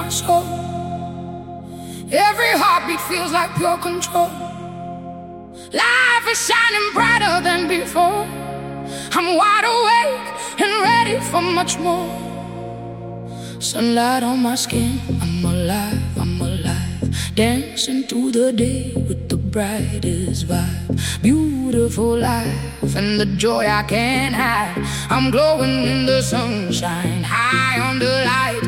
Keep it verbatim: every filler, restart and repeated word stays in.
my soul. Every heartbeat feels like pure control. Life is shining brighter than before. I'm wide awake and ready for much more. Sunlight on my skin, I'm alive, I'm alive. Dancing through the day with the brightest vibe. Beautiful life and the joy I can't hide. I'm glowing in the sunshine, high on the light.